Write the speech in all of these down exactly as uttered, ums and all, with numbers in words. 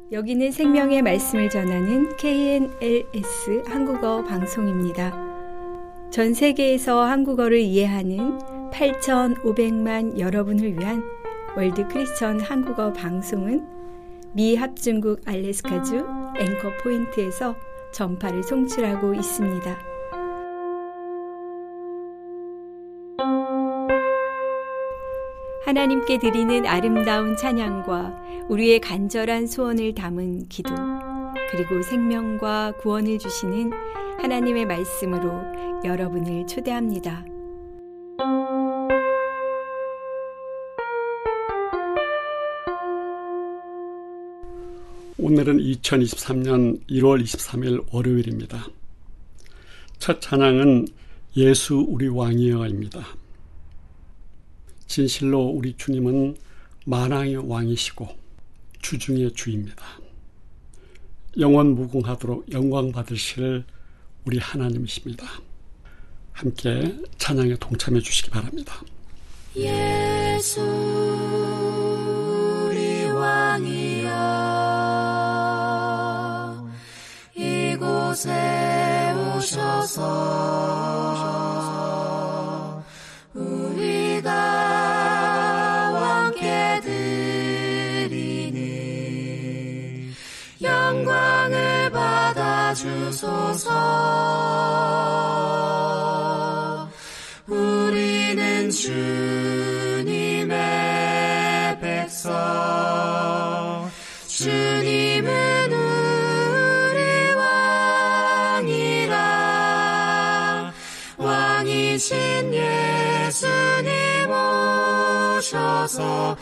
여기는 생명의 말씀을 전하는 케이엔엘에스 한국어 방송입니다. 전 세계에서 한국어를 이해하는 팔천오백만 여러분을 위한 월드 크리스천 한국어 방송은 미 합중국 알래스카주 앵커 포인트에서 전파를 송출하고 있습니다. 하나님께 드리는 아름다운 찬양과 우리의 간절한 소원을 담은 기도, 그리고 생명과 구원을 주시는 하나님의 말씀으로 여러분을 초대합니다. 오늘은 이천이십삼 년 일월 이십삼일 월요일입니다. 첫 찬양은 예수 우리 왕이여입니다. 진실로 우리 주님은 만왕의 왕이시고 주중의 주입니다. 영원 무궁하도록 영광 받으실 우리 하나님이십니다. 함께 찬양에 동참해 주시기 바랍니다. 예수 우리 왕이여 이곳에 오셔서 우리가 영광을 받아주소서. 우리는 주님의 백성, 주님은 우리 왕이라. 왕이신 예수님 오셔서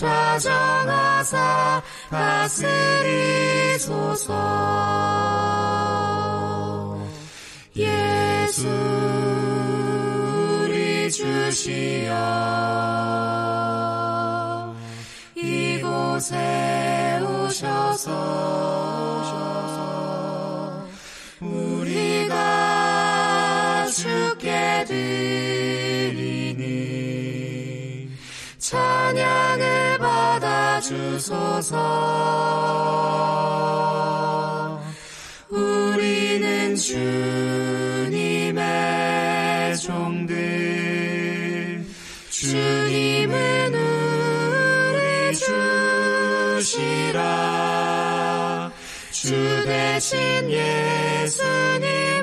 좌정하사 다스리소서. 예수 우리 주시여 이곳에 오셔서 우리가 주께 드리니 찬양을 받아주소서. 우리는 주님의 종들, 주님은 우리 주시라. 주 대신 예수님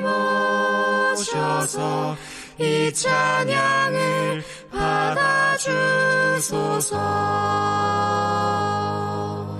오셔서 이 찬양을 받아주소서.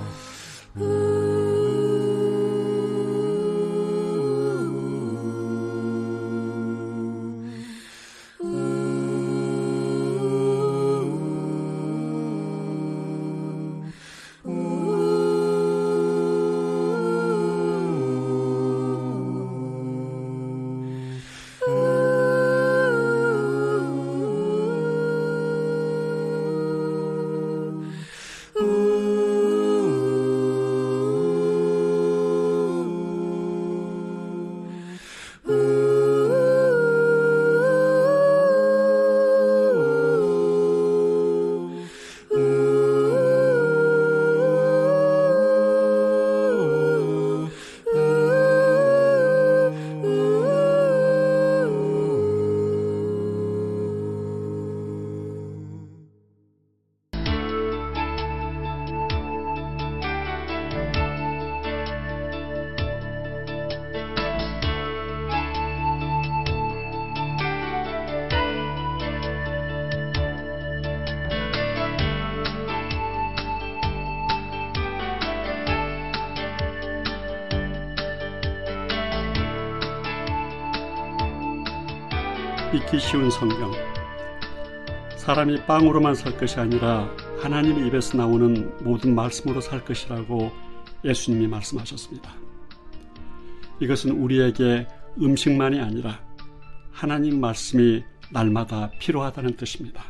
읽기 쉬운 성경. 사람이 빵으로만 살 것이 아니라 하나님의 입에서 나오는 모든 말씀으로 살 것이라고 예수님이 말씀하셨습니다. 이것은 우리에게 음식만이 아니라 하나님 말씀이 날마다 필요하다는 뜻입니다.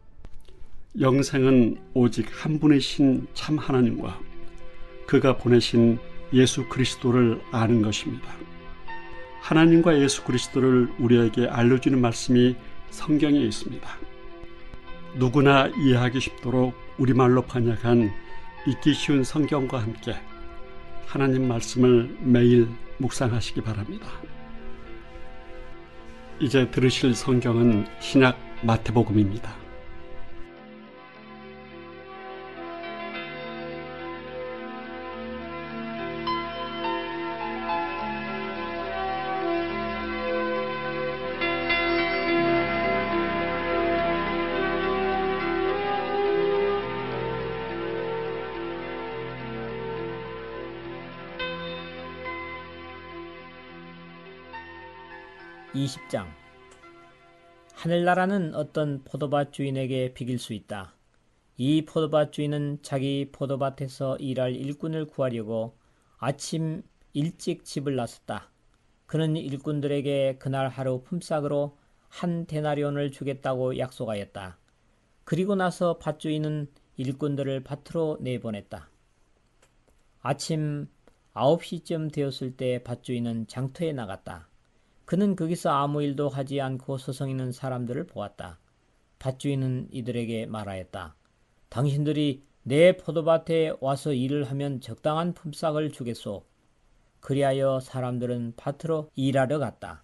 영생은 오직 한 분이신 참 하나님과 그가 보내신 예수 그리스도를 아는 것입니다. 하나님과 예수 그리스도를 우리에게 알려주는 말씀이 성경에 있습니다. 누구나 이해하기 쉽도록 우리말로 번역한 읽기 쉬운 성경과 함께 하나님 말씀을 매일 묵상하시기 바랍니다. 이제 들으실 성경은 신약 마태복음입니다. 이십 장. 하늘나라는 어떤 포도밭 주인에게 비길 수 있다. 이 포도밭 주인은 자기 포도밭에서 일할 일꾼을 구하려고 아침 일찍 집을 나섰다. 그는 일꾼들에게 그날 하루 품삯으로 한 데나리온을 주겠다고 약속하였다. 그리고 나서 밭 주인은 일꾼들을 밭으로 내보냈다. 아침 아홉 시쯤 되었을 때 밭 주인은 장터에 나갔다. 그는 거기서 아무 일도 하지 않고 서성이는 사람들을 보았다. 밭주인은 이들에게 말하였다. 당신들이 내 포도밭에 와서 일을 하면 적당한 품삯을 주겠소. 그리하여 사람들은 밭으로 일하러 갔다.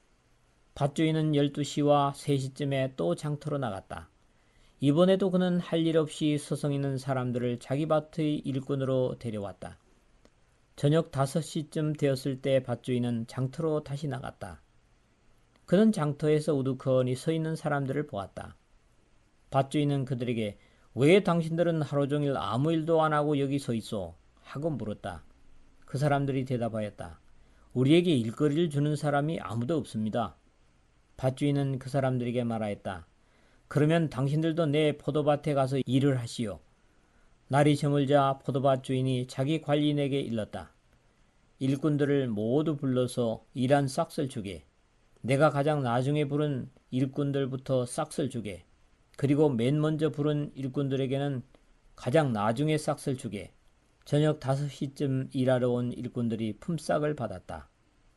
밭주인은 열두 시와 세 시쯤에 또 장터로 나갔다. 이번에도 그는 할 일 없이 서성이는 사람들을 자기 밭의 일꾼으로 데려왔다. 저녁 다섯 시쯤 되었을 때 밭주인은 장터로 다시 나갔다. 그는 장터에서 우두커니 서 있는 사람들을 보았다. 밭주인은 그들에게 왜 당신들은 하루 종일 아무 일도 안 하고 여기 서 있소? 하고 물었다. 그 사람들이 대답하였다. 우리에게 일거리를 주는 사람이 아무도 없습니다. 밭주인은 그 사람들에게 말하였다. 그러면 당신들도 내 포도밭에 가서 일을 하시오. 날이 저물자 포도밭 주인이 자기 관리인에게 일렀다. 일꾼들을 모두 불러서 일한 싹을 주게. 내가 가장 나중에 부른 일꾼들부터 싹을 주게. 그리고 맨 먼저 부른 일꾼들에게는 가장 나중에 싹을 주게. 저녁 다섯 시쯤 일하러 온 일꾼들이 품삯을 받았다.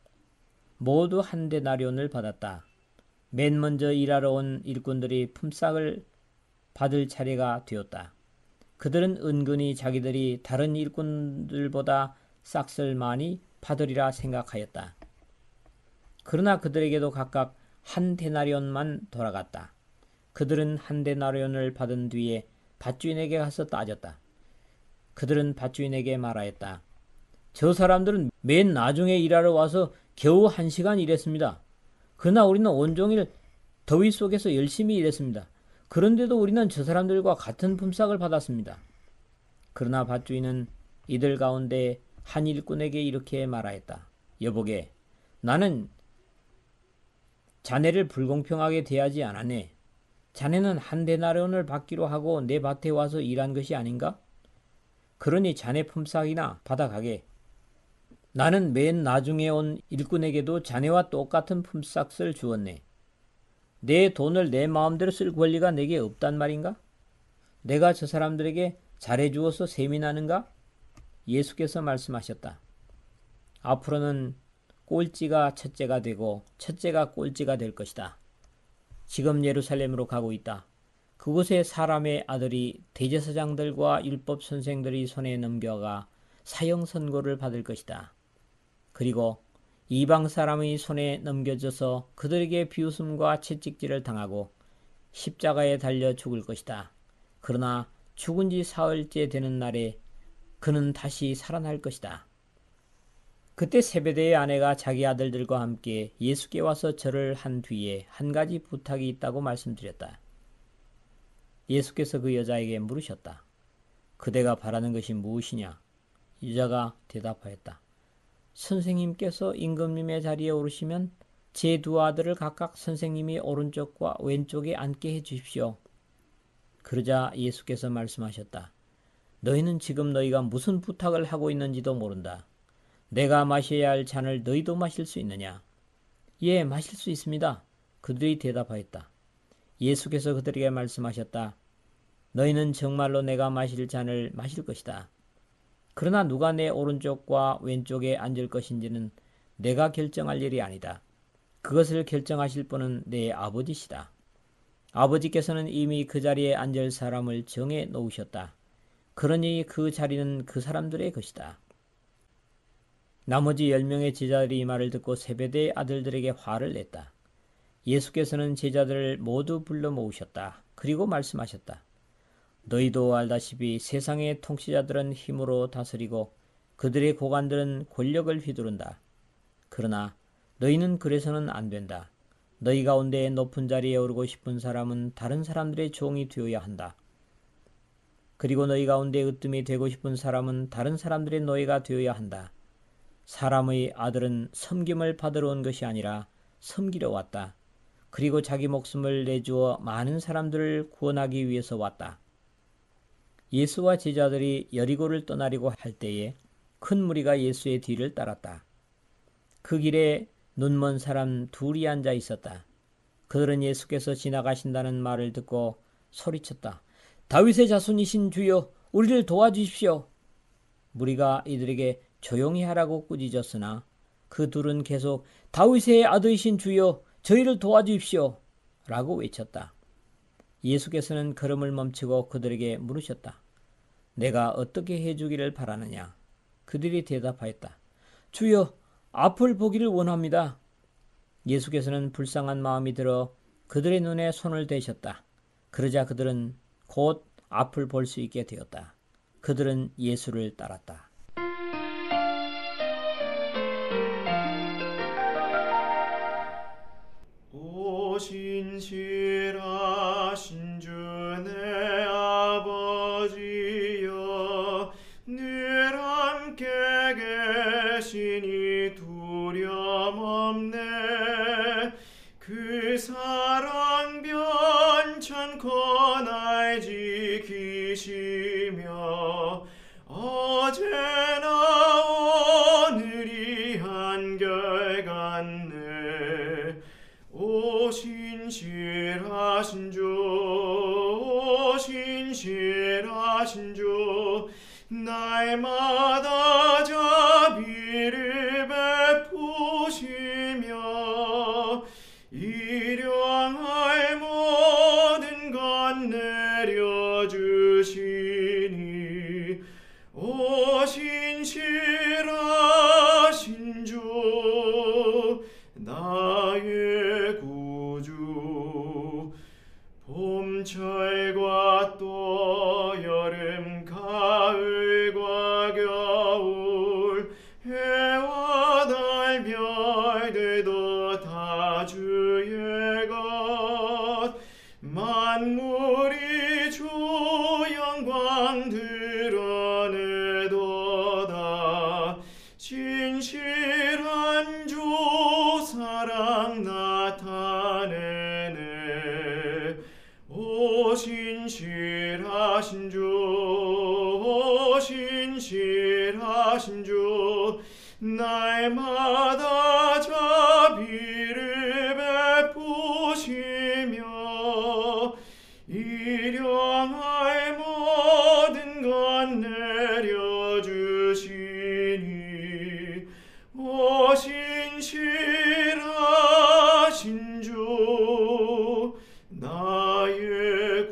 모두 한 데나리온을 받았다. 맨 먼저 일하러 온 일꾼들이 품삯을 받을 차례가 되었다. 그들은 은근히 자기들이 다른 일꾼들보다 싹을 많이 받으리라 생각하였다. 그러나 그들에게도 각각 한 데나리온만 돌아갔다. 그들은 한 데나리온을 받은 뒤에 밭주인에게 가서 따졌다. 그들은 밭주인에게 말하였다. 저 사람들은 맨 나중에 일하러 와서 겨우 한 시간 일했습니다. 그러나 우리는 온종일 더위 속에서 열심히 일했습니다. 그런데도 우리는 저 사람들과 같은 품삯을 받았습니다. 그러나 밭주인은 이들 가운데 한 일꾼에게 이렇게 말하였다. 여보게, 나는 자네를 불공평하게 대하지 않았네. 자네는 한 데나리온을 받기로 하고 내 밭에 와서 일한 것이 아닌가? 그러니 자네 품삯이나 받아가게. 나는 맨 나중에 온 일꾼에게도 자네와 똑같은 품삯을 주었네. 내 돈을 내 마음대로 쓸 권리가 내게 없단 말인가? 내가 저 사람들에게 잘해주어서 셈이 나는가? 예수께서 말씀하셨다. 앞으로는 꼴찌가 첫째가 되고 첫째가 꼴찌가 될 것이다. 지금 예루살렘으로 가고 있다. 그곳에 사람의 아들이 대제사장들과 율법 선생들이 손에 넘겨가 사형 선고를 받을 것이다. 그리고 이방 사람의 손에 넘겨져서 그들에게 비웃음과 채찍질을 당하고 십자가에 달려 죽을 것이다. 그러나 죽은 지 사흘째 되는 날에 그는 다시 살아날 것이다. 그때 세베대의 아내가 자기 아들들과 함께 예수께 와서 절을 한 뒤에 한 가지 부탁이 있다고 말씀드렸다. 예수께서 그 여자에게 물으셨다. 그대가 바라는 것이 무엇이냐? 여자가 대답하였다. 선생님께서 임금님의 자리에 오르시면 제 두 아들을 각각 선생님이 오른쪽과 왼쪽에 앉게 해 주십시오. 그러자 예수께서 말씀하셨다. 너희는 지금 너희가 무슨 부탁을 하고 있는지도 모른다. 내가 마셔야 할 잔을 너희도 마실 수 있느냐? 예, 마실 수 있습니다. 그들이 대답하였다. 예수께서 그들에게 말씀하셨다. 너희는 정말로 내가 마실 잔을 마실 것이다. 그러나 누가 내 오른쪽과 왼쪽에 앉을 것인지는 내가 결정할 일이 아니다. 그것을 결정하실 분은 내 아버지시다. 아버지께서는 이미 그 자리에 앉을 사람을 정해 놓으셨다. 그러니 그 자리는 그 사람들의 것이다. 나머지 열 명의 제자들이 이 말을 듣고 세베대의 아들들에게 화를 냈다. 예수께서는 제자들을 모두 불러 모으셨다. 그리고 말씀하셨다. 너희도 알다시피 세상의 통치자들은 힘으로 다스리고 그들의 고관들은 권력을 휘두른다. 그러나 너희는 그래서는 안 된다. 너희 가운데 높은 자리에 오르고 싶은 사람은 다른 사람들의 종이 되어야 한다. 그리고 너희 가운데 으뜸이 되고 싶은 사람은 다른 사람들의 노예가 되어야 한다. 사람의 아들은 섬김을 받으러 온 것이 아니라 섬기러 왔다. 그리고 자기 목숨을 내주어 많은 사람들을 구원하기 위해서 왔다. 예수와 제자들이 여리고를 떠나려고 할 때에 큰 무리가 예수의 뒤를 따랐다. 그 길에 눈먼 사람 둘이 앉아 있었다. 그들은 예수께서 지나가신다는 말을 듣고 소리쳤다. 다윗의 자손이신 주여, 우리를 도와주십시오. 무리가 이들에게 조용히 하라고 꾸짖었으나 그 둘은 계속 다윗의 아들이신 주여, 저희를 도와주십시오 라고 외쳤다. 예수께서는 걸음을 멈추고 그들에게 물으셨다. 내가 어떻게 해주기를 바라느냐? 그들이 대답하였다. 주여, 앞을 보기를 원합니다. 예수께서는 불쌍한 마음이 들어 그들의 눈에 손을 대셨다. 그러자 그들은 곧 앞을 볼 수 있게 되었다. 그들은 예수를 따랐다. 오 신실하신 주 내 아버지여, 늘 함께 계시니 두려움 없네. 그 사랑 변천코 날 지키시며 어제나 오늘이 한결같네. 오 신실하신 주, 오 신실하신 주, 날마다 자비를 베푸시며 일용할 모든 것 내려주시니 오 신실하신 주, 나의 구주. 봄철과 또 여름 가을과 겨울, 해와 달 별들도 다 주의 것. 만물이 주 영광 드러내도다. 신실한 주 사랑 나타내네. 오 신실하신 주, 오 신실하신 주, 날마다 자비를 베푸시며 일용할 모든 것 내려주시니 오 신실하신 주, 나의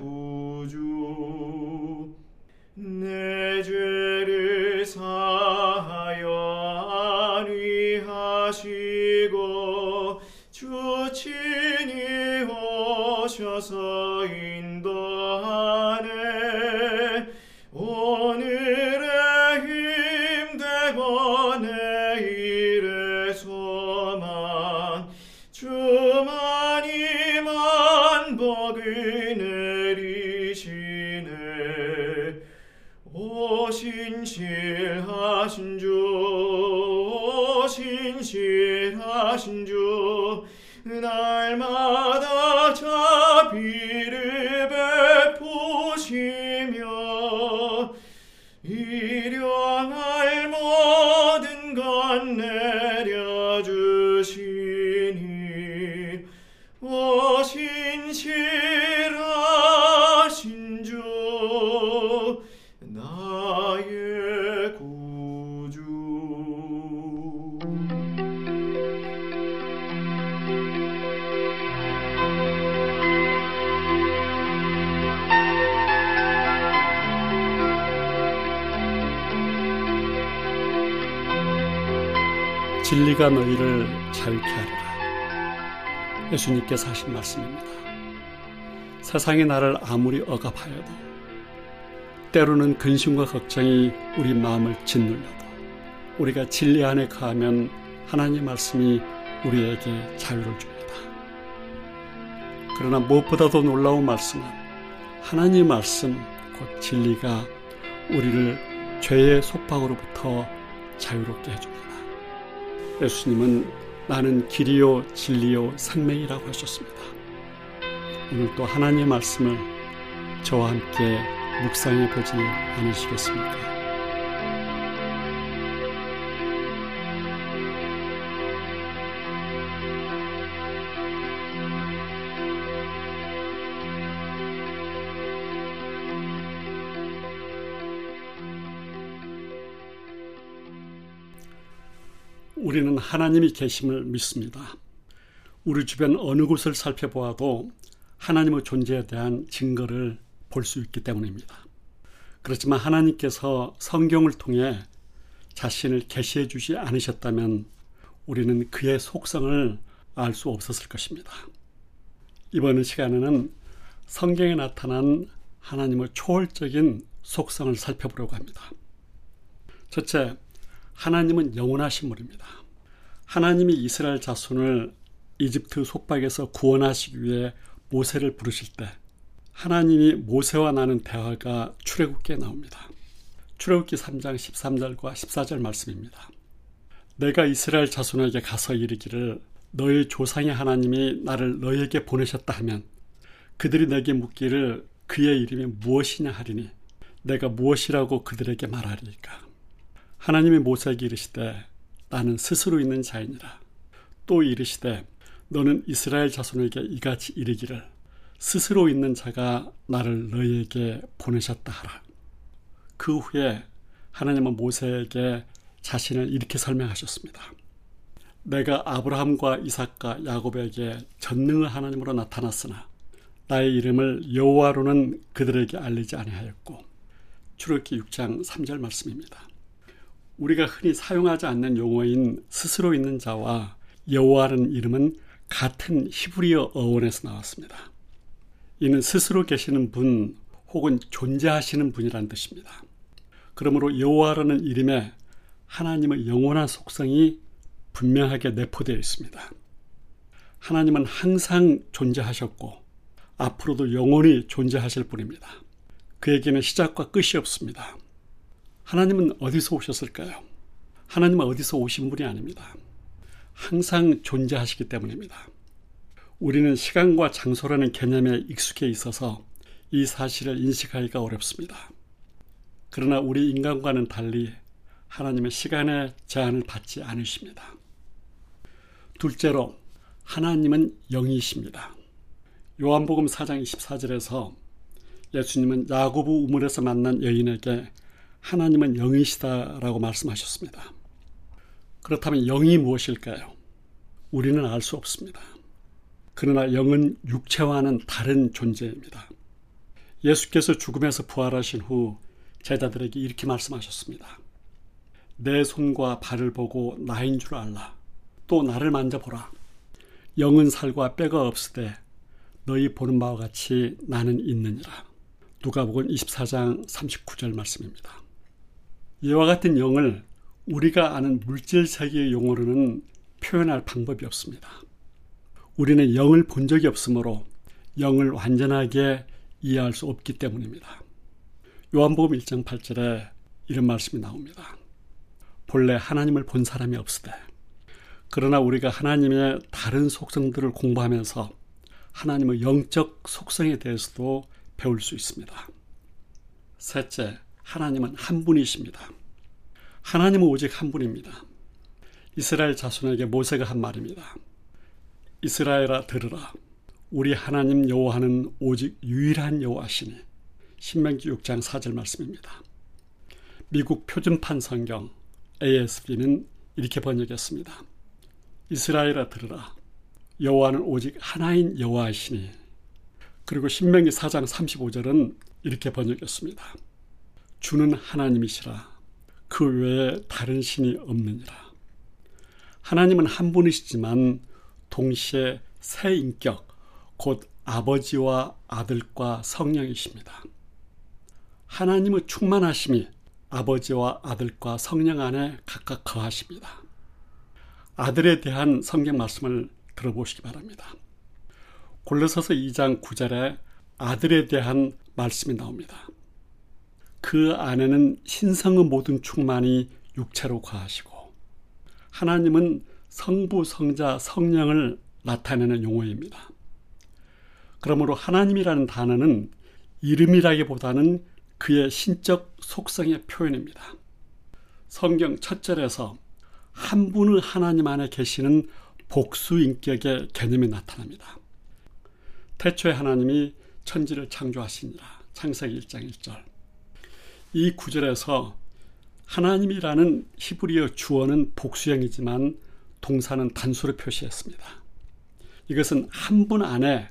구주. 내 죄를 사하여 안위하시고 주 친히 오셔서 인도하네. 오늘의 힘되고 내일의 소망, 주만이 만복을 내리시네. 오 신실하신 주, 오 신실하신 주, 날마다 자비를 베푸시며 일용할 모든 것 내려주시니 오 신실하신 주, 나의 구주. 진리가 너희를 자유케 하리라. 예수님께서 하신 말씀입니다. 세상이 나를 아무리 억압하여도, 때로는 근심과 걱정이 우리 마음을 짓눌러도, 우리가 진리 안에 거하면 하나님의 말씀이 우리에게 자유를 줍니다. 그러나 무엇보다도 놀라운 말씀은 하나님의 말씀, 곧 진리가 우리를 죄의 속박으로부터 자유롭게 해줍니다. 예수님은 나는 길이요 진리요 생명이라고 하셨습니다. 오늘 또 하나님의 말씀을 저와 함께 묵상해 보지 않으시겠습니까? 우리는 하나님이 계심을 믿습니다. 우리 주변 어느 곳을 살펴보아도 하나님의 존재에 대한 증거를 볼 수 있기 때문입니다. 그렇지만 하나님께서 성경을 통해 자신을 계시해 주지 않으셨다면 우리는 그의 속성을 알 수 없었을 것입니다. 이번 시간에는 성경에 나타난 하나님의 초월적인 속성을 살펴보려고 합니다. 첫째, 하나님은 영원하신 분입니다. 하나님이 이스라엘 자손을 이집트 속박에서 구원하시기 위해 모세를 부르실 때 하나님이 모세와 나눈 대화가 출애굽기에 나옵니다. 출애굽기 삼 장 십삼 절과 십사 절 말씀입니다. 내가 이스라엘 자손에게 가서 이르기를 너희 조상의 하나님이 나를 너희에게 보내셨다 하면 그들이 내게 묻기를 그의 이름이 무엇이냐 하리니 내가 무엇이라고 그들에게 말하리까. 하나님이 모세에게 이르시되 나는 스스로 있는 자이니라. 또 이르시되 너는 이스라엘 자손에게 이같이 이르기를 스스로 있는 자가 나를 너희에게 보내셨다 하라. 그 후에 하나님은 모세에게 자신을 이렇게 설명하셨습니다. 내가 아브라함과 이삭과 야곱에게 전능의 하나님으로 나타났으나 나의 이름을 여호와로는 그들에게 알리지 아니하였고. 출애굽기 육 장 삼 절 말씀입니다. 우리가 흔히 사용하지 않는 용어인 스스로 있는 자와 여호와라는 이름은 같은 히브리어 어원에서 나왔습니다. 이는 스스로 계시는 분 혹은 존재하시는 분이라는 뜻입니다. 그러므로 여호와라는 이름에 하나님의 영원한 속성이 분명하게 내포되어 있습니다. 하나님은 항상 존재하셨고 앞으로도 영원히 존재하실 분입니다. 그에게는 시작과 끝이 없습니다. 하나님은 어디서 오셨을까요? 하나님은 어디서 오신 분이 아닙니다. 항상 존재하시기 때문입니다. 우리는 시간과 장소라는 개념에 익숙해 있어서 이 사실을 인식하기가 어렵습니다. 그러나 우리 인간과는 달리 하나님은 시간의 제한을 받지 않으십니다. 둘째로 하나님은 영이십니다. 요한복음 사 장 이십사 절에서 예수님은 야고보 우물에서 만난 여인에게 하나님은 영이시다라고 말씀하셨습니다. 그렇다면 영이 무엇일까요? 우리는 알 수 없습니다. 그러나 영은 육체와는 다른 존재입니다. 예수께서 죽음에서 부활하신 후 제자들에게 이렇게 말씀하셨습니다. 내 손과 발을 보고 나인 줄 알라. 또 나를 만져보라. 영은 살과 뼈가 없으되 너희 보는 바와 같이 나는 있느니라. 누가복음 이십사 장 삼십구 절 말씀입니다. 이와 같은 영을 우리가 아는 물질 세계의 용어로는 표현할 방법이 없습니다. 우리는 영을 본 적이 없으므로 영을 완전하게 이해할 수 없기 때문입니다. 요한복음 일 장 팔 절에 이런 말씀이 나옵니다. 본래 하나님을 본 사람이 없으되 그러나 우리가 하나님의 다른 속성들을 공부하면서 하나님의 영적 속성에 대해서도 배울 수 있습니다. 셋째, 하나님은 한 분이십니다. 하나님은 오직 한 분입니다. 이스라엘 자손에게 모세가 한 말입니다. 이스라엘아 들으라. 우리 하나님 여호와는 오직 유일한 여호와시니. 신명기 육 장 사 절 말씀입니다. 미국 표준판 성경 에이에스비는 이렇게 번역했습니다. 이스라엘아 들으라. 여호와는 오직 하나인 여호와시니. 그리고 신명기 사 장 삼십오 절은 이렇게 번역했습니다. 주는 하나님이시라. 그 외에 다른 신이 없느니라. 하나님은 한 분이시지만 동시에 세 인격, 곧 아버지와 아들과 성령이십니다. 하나님의 충만하심이 아버지와 아들과 성령 안에 각각 거하십니다. 아들에 대한 성경 말씀을 들어보시기 바랍니다. 골로새서 이 장 구 절에 아들에 대한 말씀이 나옵니다. 그 안에는 신성의 모든 충만이 육체로 거하시고, 하나님은 성부, 성자, 성령을 나타내는 용어입니다. 그러므로 하나님이라는 단어는 이름이라기보다는 그의 신적 속성의 표현입니다. 성경 첫 절에서 한 분의 하나님 안에 계시는 복수인격의 개념이 나타납니다. 태초에 하나님이 천지를 창조하시니라. 창세기 일 장 일 절. 이 구절에서 하나님이라는 히브리어 주어는 복수형이지만 동사는 단수로 표시했습니다. 이것은 한 분 안에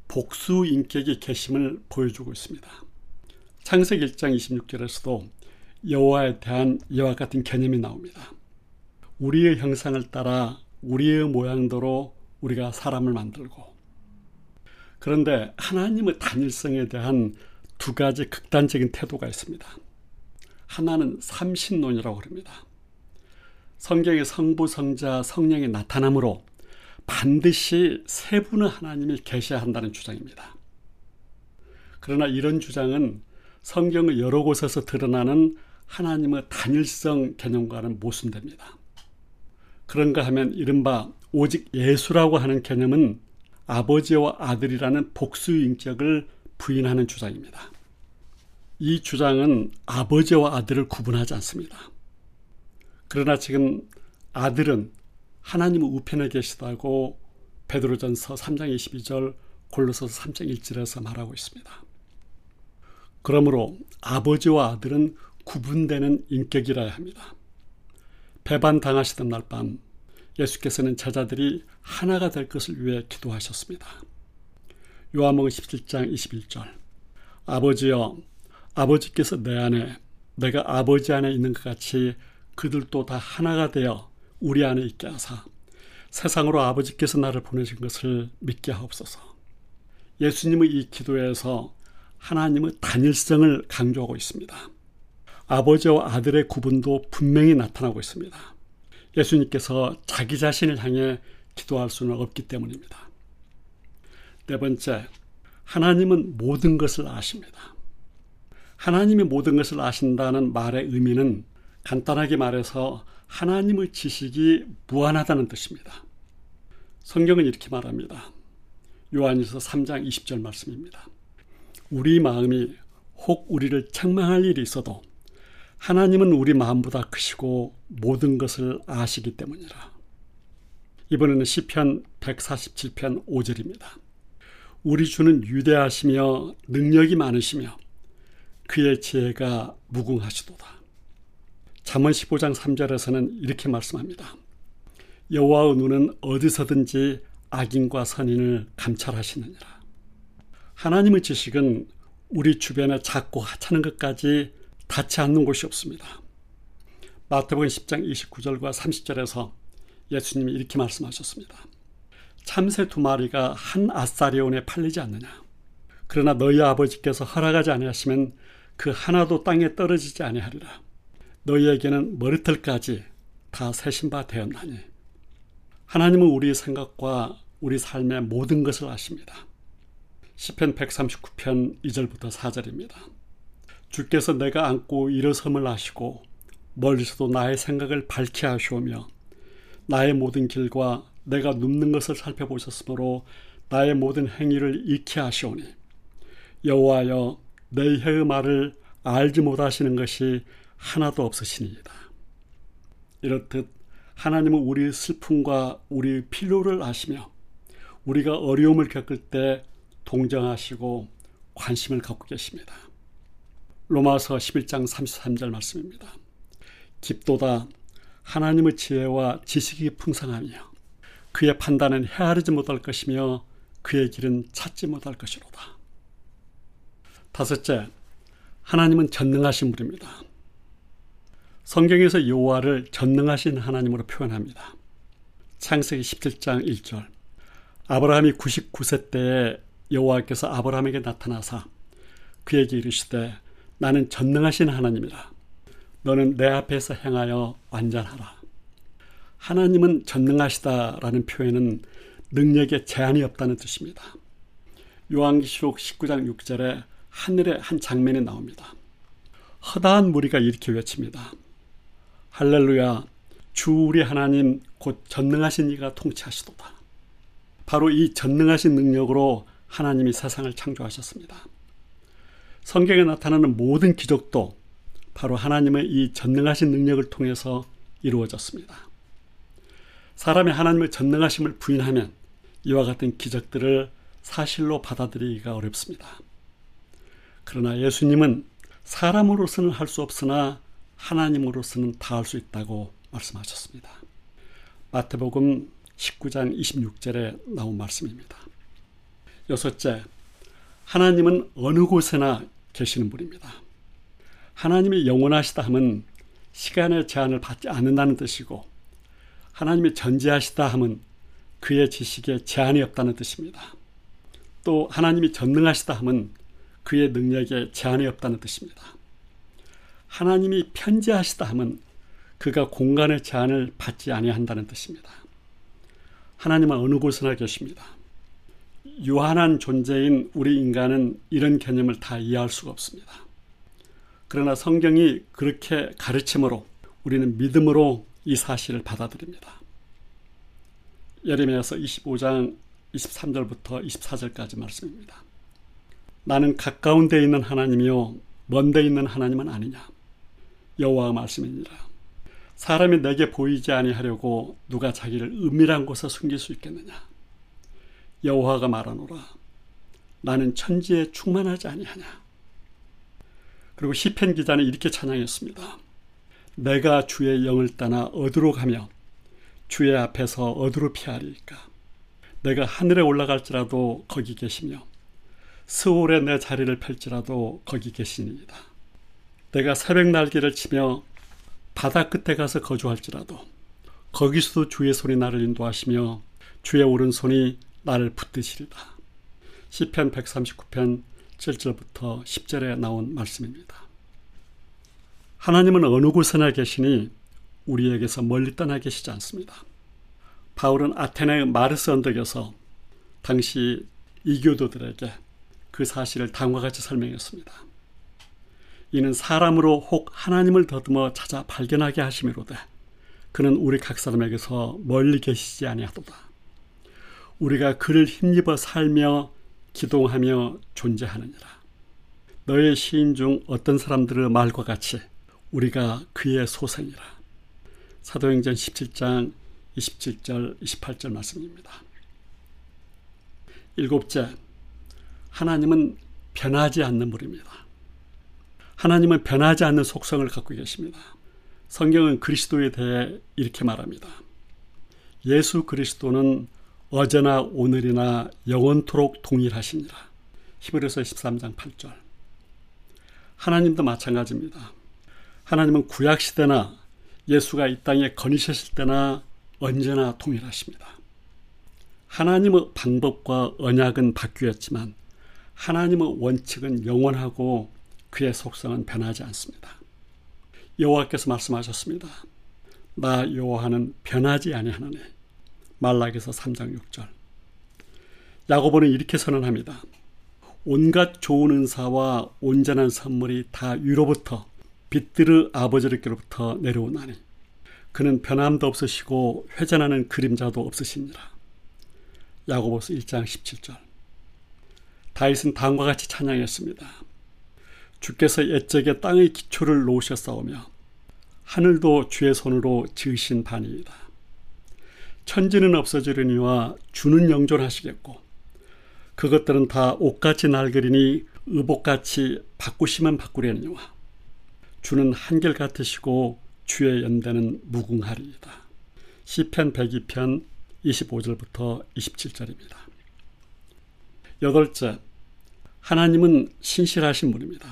복수인격이 계심을 보여주고 있습니다. 창세기 일 장 이십육 절에서도 여호와에 대한 이와 같은 개념이 나옵니다. 우리의 형상을 따라 우리의 모양대로 우리가 사람을 만들고, 그런데 하나님의 단일성에 대한 두 가지 극단적인 태도가 있습니다. 하나는 삼신론이라고 합니다. 성경의 성부, 성자, 성령이 나타남으로 반드시 세 분의 하나님이 계셔야 한다는 주장입니다. 그러나 이런 주장은 성경의 여러 곳에서 드러나는 하나님의 단일성 개념과는 모순됩니다. 그런가 하면 이른바 오직 예수라고 하는 개념은 아버지와 아들이라는 복수인격을 부인하는 주장입니다. 이 주장은 아버지와 아들을 구분하지 않습니다. 그러나 지금 아들은 하나님의 우편에 계시다고 베드로전서 삼 장 이십이 절, 골로새서 삼 장 일 절에서 말하고 있습니다. 그러므로 아버지와 아들은 구분되는 인격이라야 합니다. 배반당하시던 날 밤 예수께서는 제자들이 하나가 될 것을 위해 기도하셨습니다. 요한복음 십칠 장 이십일 절. 아버지여, 아버지께서 내 안에, 내가 아버지 안에 있는 것 같이 그들도 다 하나가 되어 우리 안에 있게 하사 세상으로 아버지께서 나를 보내신 것을 믿게 하옵소서. 예수님의 이 기도에서 하나님의 단일성을 강조하고 있습니다. 아버지와 아들의 구분도 분명히 나타나고 있습니다. 예수님께서 자기 자신을 향해 기도할 수는 없기 때문입니다. 네 번째, 하나님은 모든 것을 아십니다. 하나님이 모든 것을 아신다는 말의 의미는 간단하게 말해서 하나님의 지식이 무한하다는 뜻입니다. 성경은 이렇게 말합니다. 요한일서 삼 장 이십 절 말씀입니다. 우리 마음이 혹 우리를 책망할 일이 있어도 하나님은 우리 마음보다 크시고 모든 것을 아시기 때문이라. 이번에는 시편 백사십칠 편 오 절입니다. 우리 주는 위대하시며 능력이 많으시며 그의 지혜가 무궁하시도다. 잠언 십오 장 삼 절에서는 이렇게 말씀합니다. 여호와의 눈은 어디서든지 악인과 선인을 감찰하시느니라. 하나님의 지식은 우리 주변에 작고 하찮은 것까지 닿지 않는 곳이 없습니다. 마태복음 십 장 이십구 절과 삼십 절에서 예수님이 이렇게 말씀하셨습니다. 참새 두 마리가 한 아사리온에 팔리지 않느냐. 그러나 너희 아버지께서 허락하지 아니하시면 그 하나도 땅에 떨어지지 아니하리라. 너희에게는 머리털까지 다 세신 바 되었나니. 하나님은 우리의 생각과 우리 삶의 모든 것을 아십니다. 시편 백삼십구 편 이 절부터 사 절입니다. 주께서 내가 앉고 일어섬을 아시고 멀리서도 나의 생각을 밝히 하시오며 나의 모든 길과 내가 눕는 것을 살펴보셨으므로 나의 모든 행위를 익히 하시오니 여호와여, 내 혀의 말을 알지 못하시는 것이 하나도 없으시니이다. 이렇듯 하나님은 우리의 슬픔과 우리의 필요를 아시며 우리가 어려움을 겪을 때 동정하시고 관심을 갖고 계십니다. 로마서 십일 장 삼십삼 절 말씀입니다. 깊도다 하나님의 지혜와 지식이 풍성하며 그의 판단은 헤아리지 못할 것이며 그의 길은 찾지 못할 것이로다. 다섯째, 하나님은 전능하신 분입니다. 성경에서 여호와를 전능하신 하나님으로 표현합니다. 창세기 십칠 장 일 절. 아브라함이 구십구 세 때에 여호와께서 아브라함에게 나타나사 그에게 이르시되 나는 전능하신 하나님이라. 너는 내 앞에서 행하여 완전하라. 하나님은 전능하시다라는 표현은 능력에 제한이 없다는 뜻입니다. 요한계시록 십구 장 육 절에 하늘의 한 장면이 나옵니다. 허다한 무리가 이렇게 외칩니다. 할렐루야, 주 우리 하나님 곧 전능하신 이가 통치하시도다. 바로 이 전능하신 능력으로 하나님이 세상을 창조하셨습니다. 성경에 나타나는 모든 기적도 바로 하나님의 이 전능하신 능력을 통해서 이루어졌습니다. 사람이 하나님의 전능하심을 부인하면 이와 같은 기적들을 사실로 받아들이기가 어렵습니다. 그러나 예수님은 사람으로서는 할 수 없으나 하나님으로서는 다 할 수 있다고 말씀하셨습니다. 마태복음 십구 장 이십육 절에 나온 말씀입니다. 여섯째, 하나님은 어느 곳에나 계시는 분입니다. 하나님이 영원하시다 함은 시간의 제한을 받지 않는다는 뜻이고, 하나님이 전지하시다 함은 그의 지식에 제한이 없다는 뜻입니다. 또 하나님이 전능하시다 함은 그의 능력에 제한이 없다는 뜻입니다. 하나님이 편지하시다 함은 그가 공간의 제한을 받지 아니한다는 뜻입니다. 하나님은 어느 곳에나 계십니다. 유한한 존재인 우리 인간은 이런 개념을 다 이해할 수가 없습니다. 그러나 성경이 그렇게 가르침으로 우리는 믿음으로 이 사실을 받아들입니다. 예레미야서 이십오 장 이십삼 절부터 이십사 절까지 말씀입니다. 나는 가까운 데 있는 하나님이요 먼 데 있는 하나님은 아니냐. 여호와의 말씀이니라. 사람이 내게 보이지 아니하려고 누가 자기를 은밀한 곳에 숨길 수 있겠느냐. 여호와가 말하노라. 나는 천지에 충만하지 아니하냐. 그리고 시편 기자는 이렇게 찬양했습니다. 내가 주의 영을 떠나 어디로 가며 주의 앞에서 어디로 피하리이까. 내가 하늘에 올라갈지라도 거기 계시며 스올에 내 자리를 펼지라도 거기 계시니이다. 내가 새벽 날개를 치며 바다 끝에 가서 거주할지라도 거기서도 주의 손이 나를 인도하시며 주의 오른손이 나를 붙드시리라. 시편 백삼십구 편 칠 절부터 십 절에 나온 말씀입니다. 하나님은 어느 곳에나 계시니 우리에게서 멀리 떠나 계시지 않습니다. 바울은 아테네의 마르스 언덕에서 당시 이교도들에게 그 사실을 다음과 같이 설명했습니다. 이는 사람으로 혹 하나님을 더듬어 찾아 발견하게 하심이로되 그는 우리 각 사람에게서 멀리 계시지 아니하도다. 우리가 그를 힘입어 살며 기동하며 존재하느니라. 너의 시인 중 어떤 사람들의 말과 같이 우리가 그의 소생이라. 사도행전 십칠 장 이십칠 절 이십팔 절 말씀입니다. 일곱째, 하나님은 변하지 않는 분입니다. 하나님은 변하지 않는 속성을 갖고 계십니다. 성경은 그리스도에 대해 이렇게 말합니다. 예수 그리스도는 어제나 오늘이나 영원토록 동일하시니라. 히브리서 십삼 장 팔 절. 하나님도 마찬가지입니다. 하나님은 구약시대나 예수가 이 땅에 거니셨을 때나 언제나 동일하십니다. 하나님의 방법과 언약은 바뀌었지만 하나님의 원칙은 영원하고 그의 속성은 변하지 않습니다. 여호와께서 말씀하셨습니다. 나 여호와는 변하지 아니하노니. 말라기서 삼 장 육 절. 야고보는 이렇게 선언합니다. 온갖 좋은 은사와 온전한 선물이 다 위로부터 빛들의 아버지께로부터 내려오나니 그는 변함도 없으시고 회전하는 그림자도 없으시니라. 야고보서 일 장 십칠 절. 다윗은 다음과 같이 찬양했습니다. 주께서 옛적에 땅의 기초를 놓으셨사오며 하늘도 주의 손으로 지으신 바니이다. 천지는 없어지려니와 주는 영존하시겠고 그것들은 다 옷같이 낡으리니 의복같이 바꾸시면 바꾸려니와 주는 한결같으시고 주의 연대는 무궁하리이다. 시편 백이 편 이십오 절부터 이십칠 절입니다. 여덟째, 하나님은 신실하신 분입니다.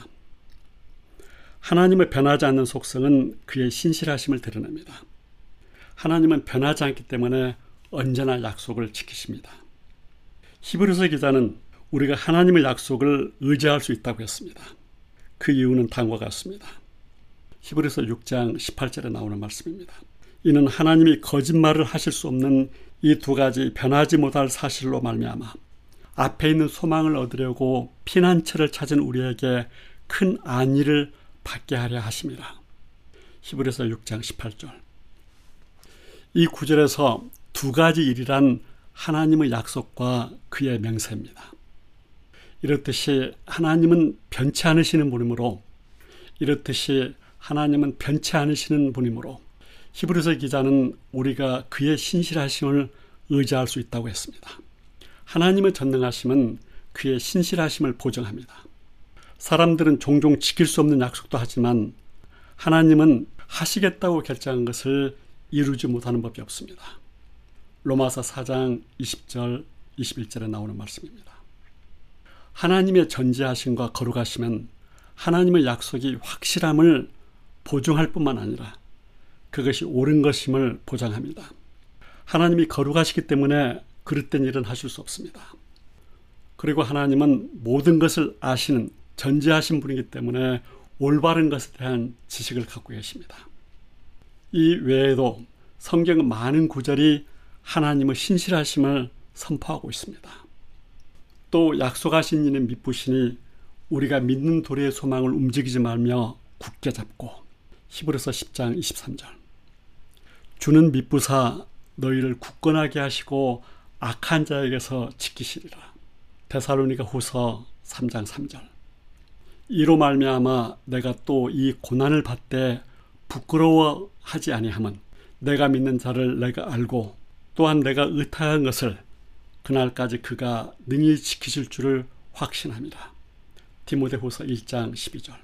하나님의 변하지 않는 속성은 그의 신실하심을 드러냅니다. 하나님은 변하지 않기 때문에 언제나 약속을 지키십니다. 히브리서 기자는 우리가 하나님의 약속을 의지할 수 있다고 했습니다. 그 이유는 다음과 같습니다. 히브리서 육 장 십팔 절에 나오는 말씀입니다. 이는 하나님이 거짓말을 하실 수 없는 이 두 가지 변하지 못할 사실로 말미암아 앞에 있는 소망을 얻으려고 피난처를 찾은 우리에게 큰 안위를 받게 하려 하심이라. 히브리서 육 장 십팔 절. 이 구절에서 두 가지 일이란 하나님의 약속과 그의 맹세입니다. 이렇듯이 하나님은 변치 않으시는 분이므로 이렇듯이 하나님은 변치 않으시는 분이므로 히브리서 기자는 우리가 그의 신실하심을 의지할 수 있다고 했습니다. 하나님의 전능하심은 그의 신실하심을 보증합니다. 사람들은 종종 지킬 수 없는 약속도 하지만 하나님은 하시겠다고 결정한 것을 이루지 못하는 법이 없습니다. 로마서 사 장 이십 절 이십일 절에 나오는 말씀입니다. 하나님의 전지하심과 거룩하심은 하나님의 약속이 확실함을 보증할 뿐만 아니라 그것이 옳은 것임을 보장합니다. 하나님이 거룩하시기 때문에 그릇된 일은 하실 수 없습니다. 그리고 하나님은 모든 것을 아시는 전지하신 분이기 때문에 올바른 것에 대한 지식을 갖고 계십니다. 이 외에도 성경은 많은 구절이 하나님의 신실하심을 선포하고 있습니다. 또 약속하신 이는 미쁘시니 우리가 믿는 도리의 소망을 움직이지 말며 굳게 잡고. 히브리서 십 장 이십삼 절. 주는 미쁘사 너희를 굳건하게 하시고 악한 자에게서 지키시리라. 데살로니가 후서 삼 장 삼 절. 이로 말미암아 내가 또 이 고난을 받되 부끄러워하지 아니함은 내가 믿는 자를 내가 알고 또한 내가 의탁한 것을 그날까지 그가 능히 지키실 줄을 확신합니다. 디모데후서 일 장 십이 절.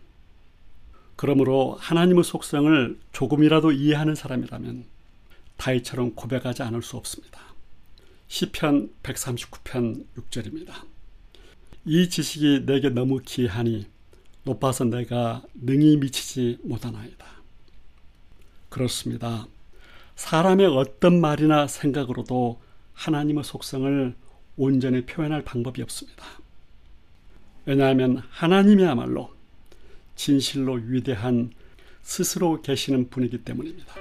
그러므로 하나님의 속성을 조금이라도 이해하는 사람이라면 다윗처럼 고백하지 않을 수 없습니다. 시편 백삼십구 편 육 절입니다. 이 지식이 내게 너무 귀하니 높아서 내가 능히 미치지 못하나이다. 그렇습니다. 사람의 어떤 말이나 생각으로도 하나님의 속성을 온전히 표현할 방법이 없습니다. 왜냐하면 하나님이야말로 진실로 위대한 스스로 계시는 분이기 때문입니다.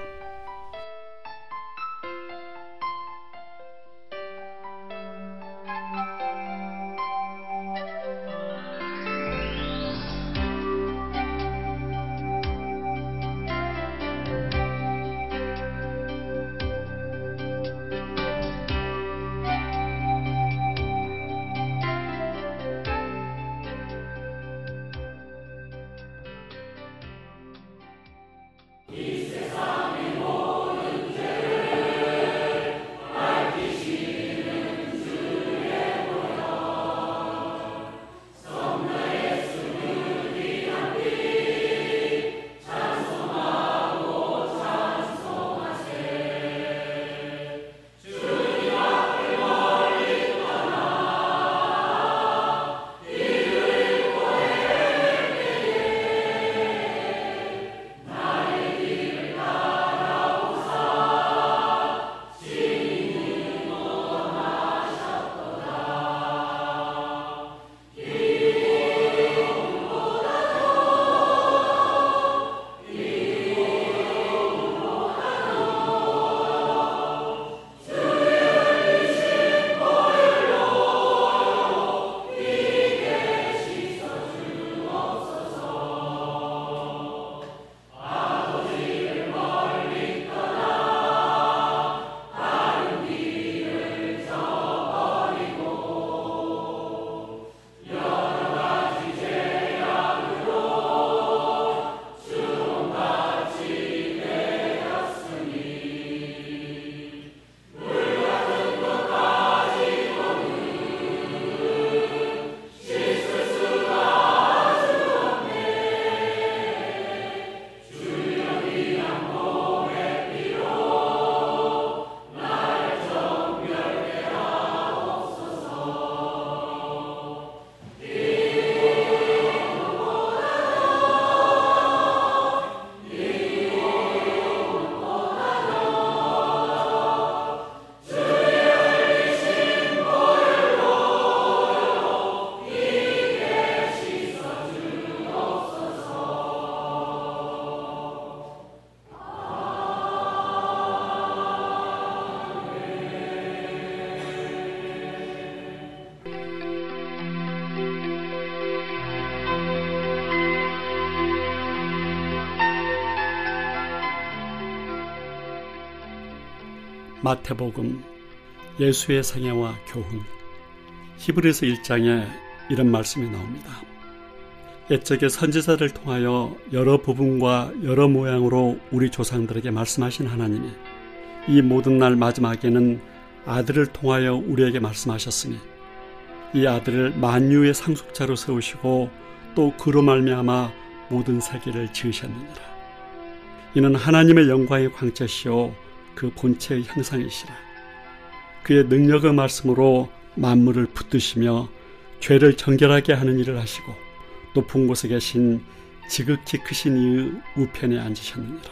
마태복음, 예수의 생애와 교훈, 히브리서 일 장에 이런 말씀이 나옵니다. 옛적에 선지자를 통하여 여러 부분과 여러 모양으로 우리 조상들에게 말씀하신 하나님이 이 모든 날 마지막에는 아들을 통하여 우리에게 말씀하셨으니 이 아들을 만유의 상속자로 세우시고 또 그로 말미암아 모든 세계를 지으셨느니라. 이는 하나님의 영광의 광채시요 그 본체의 형상이시라. 그의 능력의 말씀으로 만물을 붙드시며 죄를 정결하게 하는 일을 하시고 높은 곳에 계신 지극히 크신 이의 우편에 앉으셨느니라.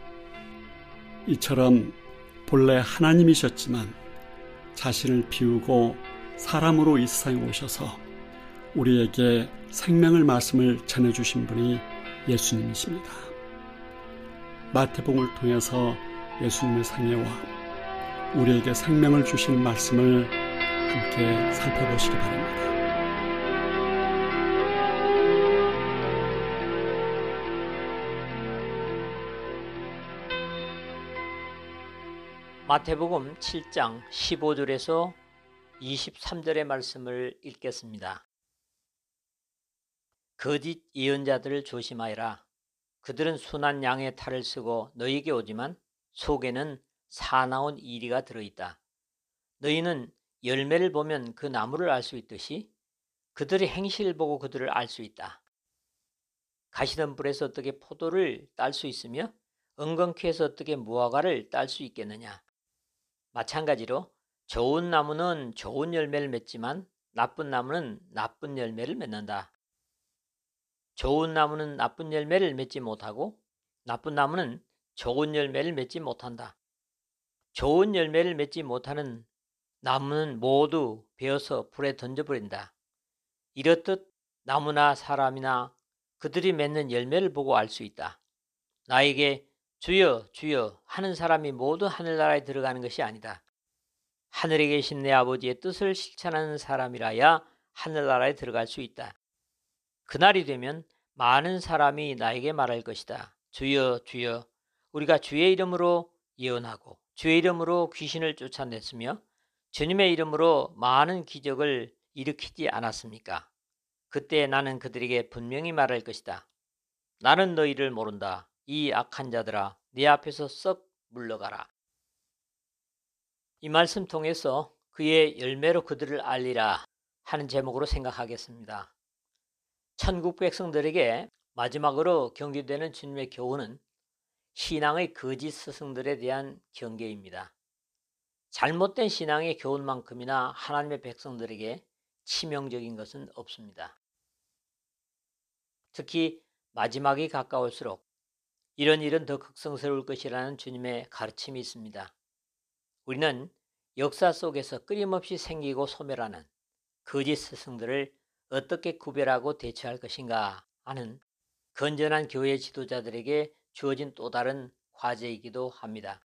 이처럼 본래 하나님이셨지만 자신을 비우고 사람으로 이 세상에 오셔서 우리에게 생명의 말씀을 전해주신 분이 예수님이십니다. 마태복음을 통해서 예수님의 생애와 우리에게 생명을 주신 말씀을 함께 살펴보시기 바랍니다. 마태복음 칠 장 십오 절에서 이십삼 절의 말씀을 읽겠습니다. 거짓 예언자들을 조심하여라. 그들은 순한 양의 탈을 쓰고 너희에게 오지만 속에는 사나운 이리가 들어있다. 너희는 열매를 보면 그 나무를 알 수 있듯이 그들의 행실을 보고 그들을 알 수 있다. 가시덤불에서 어떻게 포도를 딸 수 있으며 엉겅퀴에서 어떻게 무화과를 딸 수 있겠느냐. 마찬가지로 좋은 나무는 좋은 열매를 맺지만 나쁜 나무는 나쁜 열매를 맺는다. 좋은 나무는 나쁜 열매를 맺지 못하고 나쁜 나무는 좋은 열매를 맺지 못한다. 좋은 열매를 맺지 못하는 나무는 모두 베어서 불에 던져버린다. 이렇듯 나무나 사람이나 그들이 맺는 열매를 보고 알 수 있다. 나에게 주여 주여 하는 사람이 모두 하늘나라에 들어가는 것이 아니다. 하늘에 계신 내 아버지의 뜻을 실천하는 사람이라야 하늘나라에 들어갈 수 있다. 그날이 되면 많은 사람이 나에게 말할 것이다. 주여 주여 우리가 주의 이름으로 예언하고 주의 이름으로 귀신을 쫓아냈으며 주님의 이름으로 많은 기적을 일으키지 않았습니까? 그때 나는 그들에게 분명히 말할 것이다. 나는 너희를 모른다. 이 악한 자들아, 네 앞에서 썩 물러가라. 이 말씀 통해서 그의 열매로 그들을 알리라 하는 제목으로 생각하겠습니다. 천국 백성들에게 마지막으로 경계되는 주님의 교훈은 신앙의 거짓 스승들에 대한 경계입니다. 잘못된 신앙의 교훈만큼이나 하나님의 백성들에게 치명적인 것은 없습니다. 특히 마지막이 가까울수록 이런 일은 더 극성스러울 것이라는 주님의 가르침이 있습니다. 우리는 역사 속에서 끊임없이 생기고 소멸하는 거짓 스승들을 어떻게 구별하고 대처할 것인가 하는 건전한 교회 지도자들에게 주어진 또 다른 과제이기도 합니다.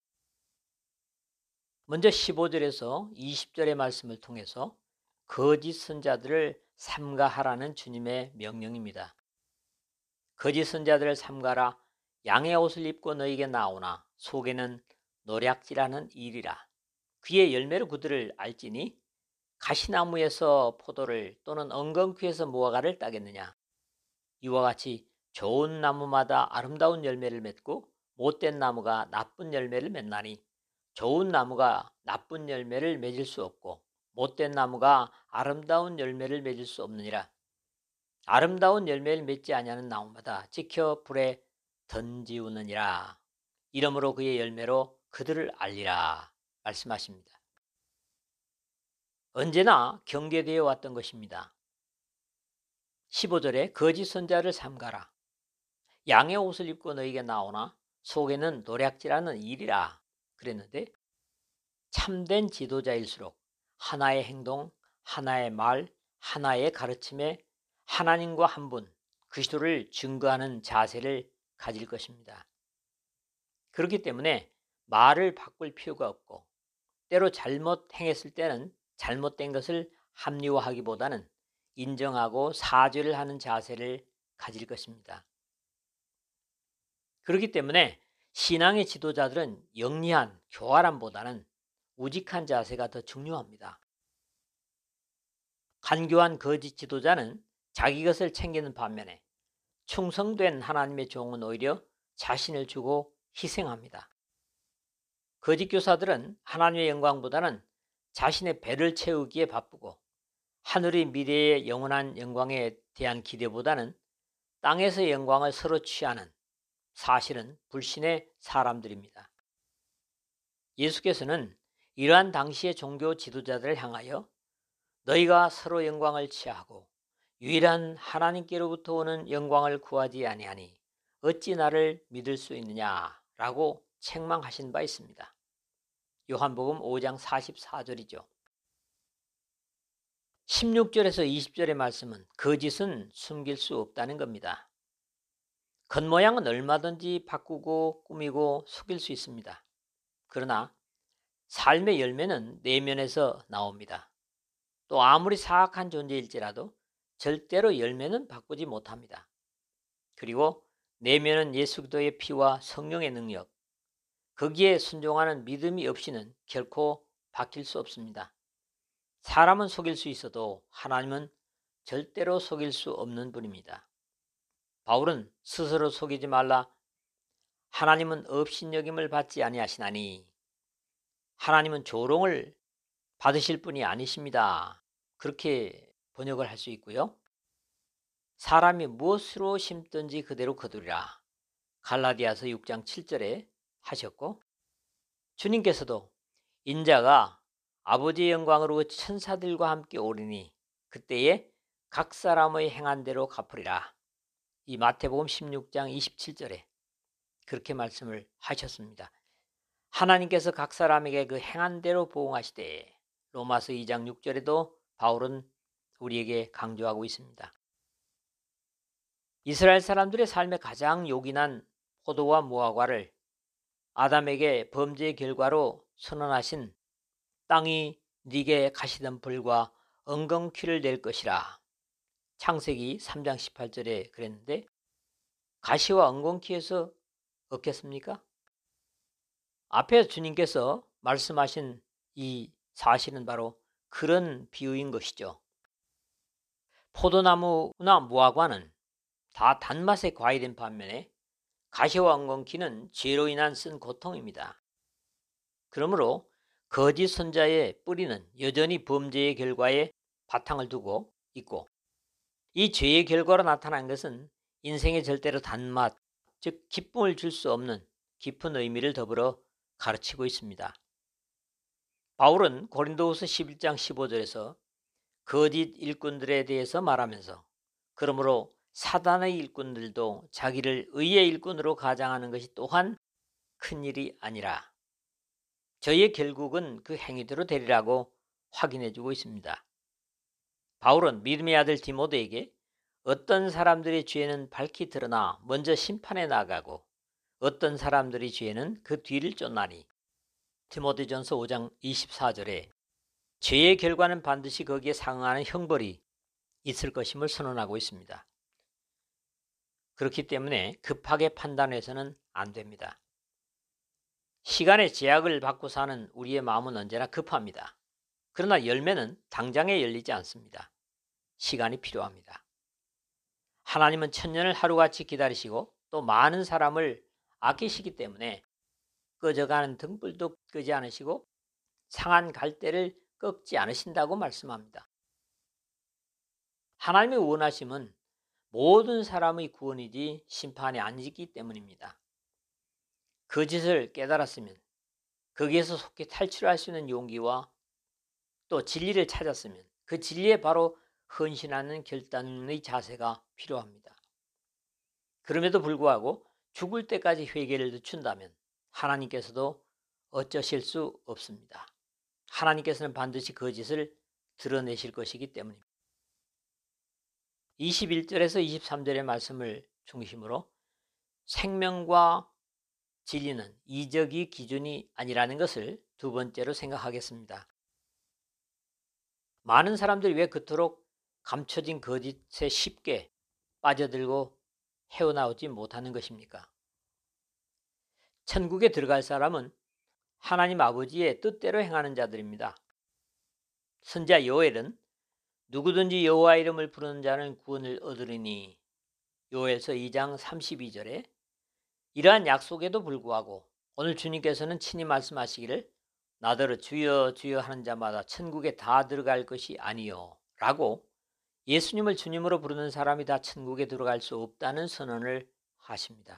먼저 십오 절에서 이십 절의 말씀을 통해서 거짓 선자들을 삼가하라는 주님의 명령입니다. 거짓 선자들을 삼가라. 양의 옷을 입고 너에게 나오나 속에는 노략질하는 일이라. 그의 열매로 그들을 알지니 가시나무에서 포도를 또는 엉겅퀴에서 무화과를 따겠느냐. 이와 같이 좋은 나무마다 아름다운 열매를 맺고 못된 나무가 나쁜 열매를 맺나니 좋은 나무가 나쁜 열매를 맺을 수 없고 못된 나무가 아름다운 열매를 맺을 수 없느니라. 아름다운 열매를 맺지 아니하는 나무마다 지켜 불에 던지우느니라. 이러므로 그의 열매로 그들을 알리라 말씀하십니다. 언제나 경계되어 왔던 것입니다. 십오 절에 거짓 선자를 삼가라. 양의 옷을 입고 너에게 나오나 속에는 노략질하는 일이라 그랬는데, 참된 지도자일수록 하나의 행동, 하나의 말, 하나의 가르침에 하나님과 한 분, 그리스도를 증거하는 자세를 가질 것입니다. 그렇기 때문에 말을 바꿀 필요가 없고, 때로 잘못 행했을 때는 잘못된 것을 합리화하기보다는 인정하고 사죄를 하는 자세를 가질 것입니다. 그렇기 때문에 신앙의 지도자들은 영리한 교활함보다는 우직한 자세가 더 중요합니다. 간교한 거짓 지도자는 자기 것을 챙기는 반면에 충성된 하나님의 종은 오히려 자신을 주고 희생합니다. 거짓 교사들은 하나님의 영광보다는 자신의 배를 채우기에 바쁘고 하늘의 미래의 영원한 영광에 대한 기대보다는 땅에서의 영광을 서로 취하는 사실은 불신의 사람들입니다. 예수께서는 이러한 당시의 종교 지도자들을 향하여 너희가 서로 영광을 취하고 유일한 하나님께로부터 오는 영광을 구하지 아니하니 어찌 나를 믿을 수 있느냐라고 책망하신 바 있습니다. 요한복음 오 장 사십사 절이죠. 십육 절에서 이십 절의 말씀은 거짓은 숨길 수 없다는 겁니다. 겉모양은 얼마든지 바꾸고 꾸미고 속일 수 있습니다. 그러나 삶의 열매는 내면에서 나옵니다. 또 아무리 사악한 존재일지라도 절대로 열매는 바꾸지 못합니다. 그리고 내면은 예수 그리스도의 피와 성령의 능력, 거기에 순종하는 믿음이 없이는 결코 바뀔 수 없습니다. 사람은 속일 수 있어도 하나님은 절대로 속일 수 없는 분입니다. 바울은 스스로 속이지 말라. 하나님은 업신여김을 받지 아니하시나니 하나님은 조롱을 받으실 분이 아니십니다. 그렇게 번역을 할 수 있고요. 사람이 무엇으로 심든지 그대로 거두리라. 갈라디아서 육 장 칠 절에 하셨고, 주님께서도 인자가 아버지의 영광으로 천사들과 함께 오리니 그때에 각 사람의 행한 대로 갚으리라. 이 마태복음 십육 장 이십칠 절에 그렇게 말씀을 하셨습니다. 하나님께서 각 사람에게 그 행한 대로 보응하시되 로마서 이 장 육 절에도 바울은 우리에게 강조하고 있습니다. 이스라엘 사람들의 삶에 가장 요긴한 포도와 무화과를 아담에게 범죄의 결과로 선언하신 땅이 네게 가시던 벌과 엉겅퀴를 낼 것이라. 창세기 삼 장 십팔 절에 그랬는데 가시와 엉겅퀴에서 얻겠습니까? 앞에 주님께서 말씀하신 이 사실은 바로 그런 비유인 것이죠. 포도나무나 무화과는 다 단맛의 과일인 반면에 가시와 엉겅퀴는 죄로 인한 쓴 고통입니다. 그러므로 거짓 선자의 뿌리는 여전히 범죄의 결과에 바탕을 두고 있고, 이 죄의 결과로 나타난 것은 인생에 절대로 단맛, 즉 기쁨을 줄 수 없는 깊은 의미를 더불어 가르치고 있습니다. 바울은 고린도후서 십일 장 십오 절에서 거짓 일꾼들에 대해서 말하면서 그러므로 사단의 일꾼들도 자기를 의의 일꾼으로 가장하는 것이 또한 큰일이 아니라 저희의 결국은 그 행위대로 되리라고 확인해주고 있습니다. 바울은 믿음의 아들 디모데에게 어떤 사람들의 죄는 밝히 드러나 먼저 심판에 나가고 어떤 사람들의 죄는 그 뒤를 쫓나니 디모데전서 오 장 이십사 절에 죄의 결과는 반드시 거기에 상응하는 형벌이 있을 것임을 선언하고 있습니다. 그렇기 때문에 급하게 판단해서는 안 됩니다. 시간의 제약을 받고 사는 우리의 마음은 언제나 급합니다. 그러나 열매는 당장에 열리지 않습니다. 시간이 필요합니다. 하나님은 천년을 하루같이 기다리시고 또 많은 사람을 아끼시기 때문에 꺼져가는 등불도 끄지 않으시고 상한 갈대를 꺾지 않으신다고 말씀합니다. 하나님의 원하심은 모든 사람의 구원이지 심판이 아니기 때문입니다. 거짓을 깨달았으면 거기에서 속히 탈출할 수 있는 용기와 또 진리를 찾았으면 그 진리에 바로 헌신하는 결단의 자세가 필요합니다. 그럼에도 불구하고 죽을 때까지 회개를 늦춘다면 하나님께서도 어쩌실 수 없습니다. 하나님께서는 반드시 거짓을 드러내실 것이기 때문입니다. 이십일 절에서 이십삼 절의 말씀을 중심으로 생명과 진리는 이적이 기준이 아니라는 것을 두 번째로 생각하겠습니다. 많은 사람들이 왜 그토록 감춰진 거짓에 쉽게 빠져들고 헤어나오지 못하는 것입니까? 천국에 들어갈 사람은 하나님 아버지의 뜻대로 행하는 자들입니다. 선지자 요엘은 누구든지 여호와 이름을 부르는 자는 구원을 얻으리니 요엘서 이 장 삼십이 절에 이러한 약속에도 불구하고 오늘 주님께서는 친히 말씀하시기를 나더러 주여 주여 하는 자마다 천국에 다 들어갈 것이 아니요 라고 예수님을 주님으로 부르는 사람이 다 천국에 들어갈 수 없다는 선언을 하십니다.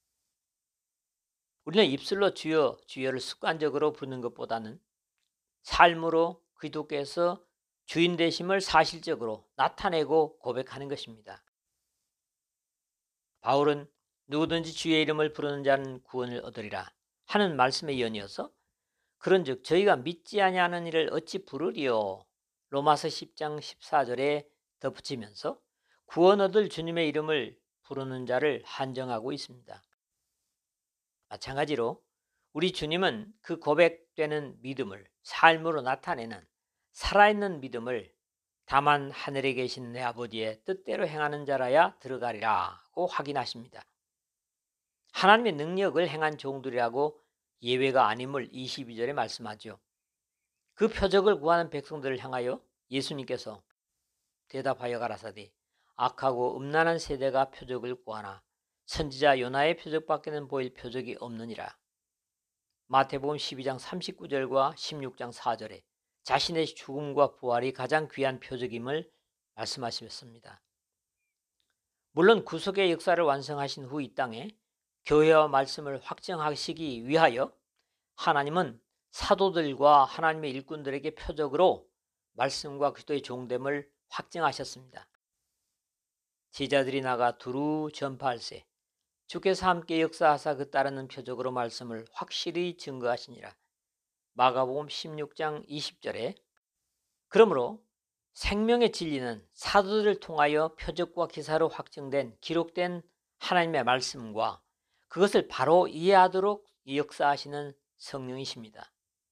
우리는 입술로 주여 주여를 습관적으로 부르는 것보다는 삶으로 그리스도께서 주인 되심을 사실적으로 나타내고 고백하는 것입니다. 바울은 누구든지 주의 이름을 부르는 자는 구원을 얻으리라 하는 말씀에 연이어서 그런즉 저희가 믿지 아니하는 이를 어찌 부르리요 로마서 십 장 십사 절에 덧붙이면서 구원 얻을 주님의 이름을 부르는 자를 한정하고 있습니다. 마찬가지로 우리 주님은 그 고백되는 믿음을 삶으로 나타내는 살아있는 믿음을 다만 하늘에 계신 내 아버지의 뜻대로 행하는 자라야 들어가리라고 확인하십니다. 하나님의 능력을 행한 종들이라고 예외가 아님을 이십이 절에 말씀하죠. 그 표적을 구하는 백성들을 향하여 예수님께서 대답하여 가라사대 악하고 음란한 세대가 표적을 구하나 선지자 요나의 표적밖에는 보일 표적이 없느니라. 마태복음 십이 장 삼십구 절과 십육 장 사 절에 자신의 죽음과 부활이 가장 귀한 표적임을 말씀하셨습니다. 물론 구속의 역사를 완성하신 후 이 땅에 교회와 말씀을 확증하시기 위하여 하나님은 사도들과 하나님의 일꾼들에게 표적으로 말씀과 그리스도의 종됨을 확증하셨습니다. 제자들이 나가 두루 전파할세 주께서 함께 역사하사 그 따르는 표적으로 말씀을 확실히 증거하시니라. 마가복음 십육 장 이십 절에 그러므로 생명의 진리는 사도들을 통하여 표적과 기사로 확증된 기록된 하나님의 말씀과 그것을 바로 이해하도록 역사하시는 성령이십니다.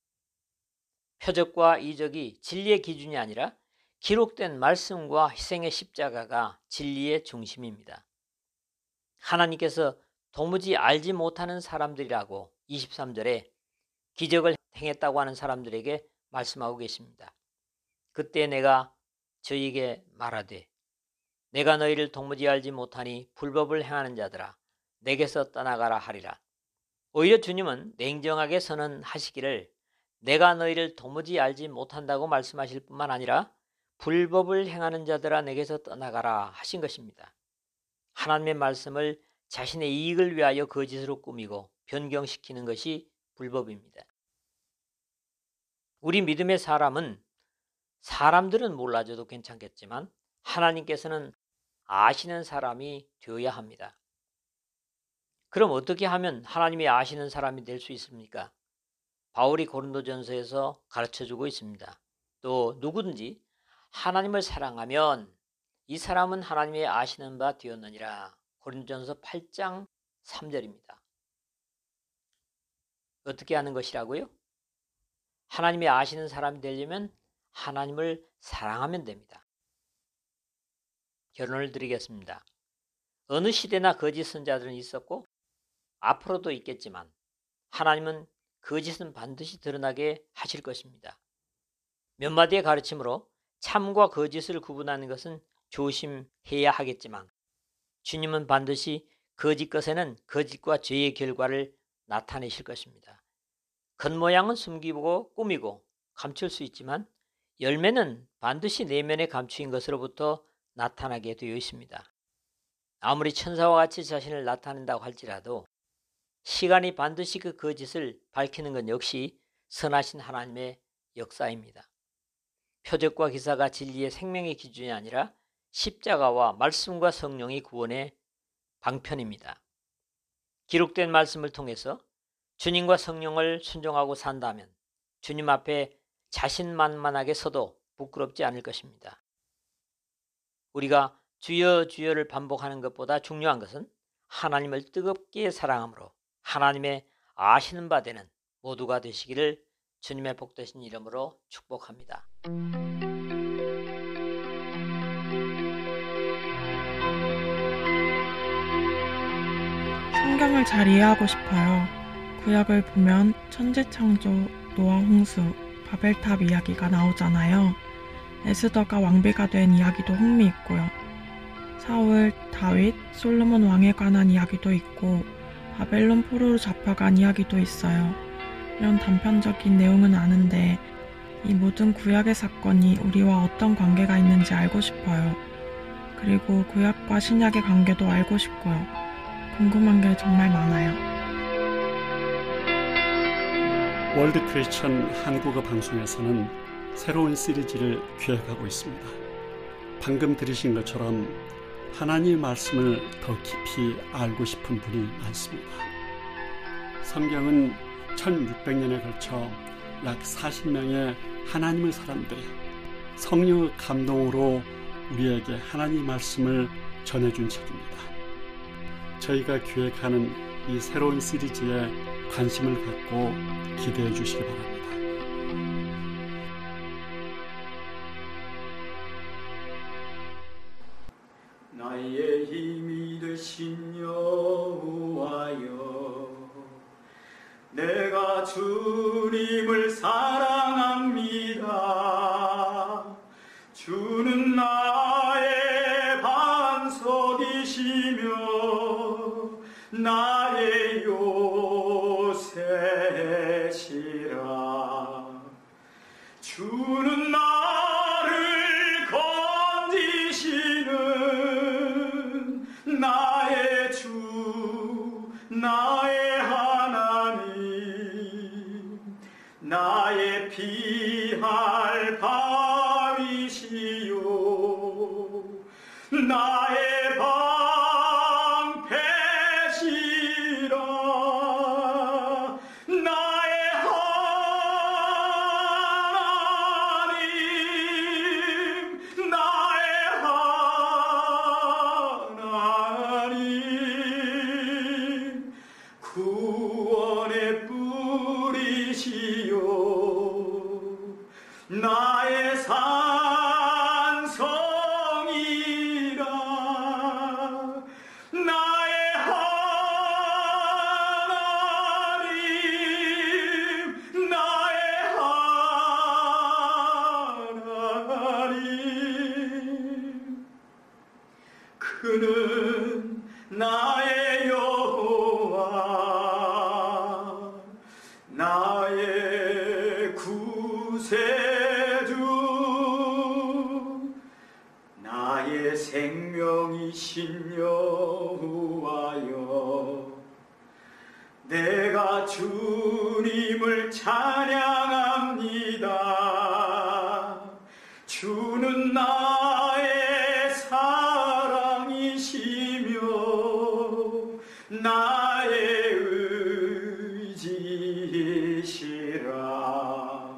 표적과 이적이 진리의 기준이 아니라 기록된 말씀과 희생의 십자가가 진리의 중심입니다. 하나님께서 도무지 알지 못하는 사람들이라고 이십삼 절에 기적을 행했다고 하는 사람들에게 말씀하고 계십니다. 그때 내가 저희에게 말하되 내가 너희를 도무지 알지 못하니 불법을 행하는 자들아 내게서 떠나가라 하리라. 오히려 주님은 냉정하게 선언하시기를 내가 너희를 도무지 알지 못한다고 말씀하실 뿐만 아니라 불법을 행하는 자들아 내게서 떠나가라 하신 것입니다. 하나님의 말씀을 자신의 이익을 위하여 거짓으로 꾸미고 변경시키는 것이 불법입니다. 우리 믿음의 사람은 사람들은 몰라줘도 괜찮겠지만 하나님께서는 아시는 사람이 되어야 합니다. 그럼 어떻게 하면 하나님이 아시는 사람이 될 수 있습니까? 바울이 고린도전서에서 가르쳐주고 있습니다. 또 누구든지 하나님을 사랑하면 이 사람은 하나님의 아시는 바 되었느니라. 고린도전서 팔 장 삼 절입니다. 어떻게 하는 것이라고요? 하나님이 아시는 사람이 되려면 하나님을 사랑하면 됩니다. 결론을 드리겠습니다. 어느 시대나 거짓 선자들은 있었고 앞으로도 있겠지만 하나님은 거짓은 반드시 드러나게 하실 것입니다. 몇 마디의 가르침으로 참과 거짓을 구분하는 것은 조심해야 하겠지만 주님은 반드시 거짓 것에는 거짓과 죄의 결과를 나타내실 것입니다. 겉모양은 숨기고 꾸미고 감출 수 있지만 열매는 반드시 내면에 감추인 것으로부터 나타나게 되어 있습니다. 아무리 천사와 같이 자신을 나타낸다고 할지라도 시간이 반드시 그 거짓을 밝히는 것 역시 선하신 하나님의 역사입니다. 표적과 기사가 진리의 생명의 기준이 아니라 십자가와 말씀과 성령이 구원의 방편입니다. 기록된 말씀을 통해서 주님과 성령을 순종하고 산다면 주님 앞에 자신만만하게 서도 부끄럽지 않을 것입니다. 우리가 주여 주여를 반복하는 것보다 중요한 것은 하나님을 뜨겁게 사랑함으로 하나님의 아시는 바 되는 모두가 되시기를 주님의 복되신 이름으로 축복합니다. 성경을 잘 이해하고 싶어요. 구약을 보면 천지창조, 노아 홍수, 바벨탑 이야기가 나오잖아요. 에스더가 왕비가 된 이야기도 흥미있고요. 사울, 다윗, 솔로몬 왕에 관한 이야기도 있고 바벨론 포로로 잡혀간 이야기도 있어요. 이런 단편적인 내용은 아는데 이 모든 구약의 사건이 우리와 어떤 관계가 있는지 알고 싶어요. 그리고 구약과 신약의 관계도 알고 싶고요. 궁금한 게 정말 많아요. 월드 크리스천 한국어 방송에서는 새로운 시리즈를 기획하고 있습니다. 방금 들으신 것처럼 하나님의 말씀을 더 깊이 알고 싶은 분이 많습니다. 성경은 천육백 년에 걸쳐 약 사십 명의 하나님의 사람들이 성령의 감동으로 우리에게 하나님의 말씀을 전해준 책입니다. 저희가 기획하는 이 새로운 시리즈에 관심을 갖고 기대해 주시기 바랍니다. 나의 힘이 되신 여호와여, 내가 주님을 사랑합니다. 주는 나의 반석이시며 나의 요새시라. 주는 나를 건지시는 나의 주, 나의 하나님, 나의 피할 바위시요 나의 방패시라. 나의 하나님, 나의 하나님, 구원의 뿌리시요 나의 산성이라. 나의 하나님, 나의 하나님, 그는 나의 여호와, 나의 구세주, 나의 생명이신 여호와여, 내가 주님을 찬양합니다. 주는 나의 사랑이시며 나의 의지시라.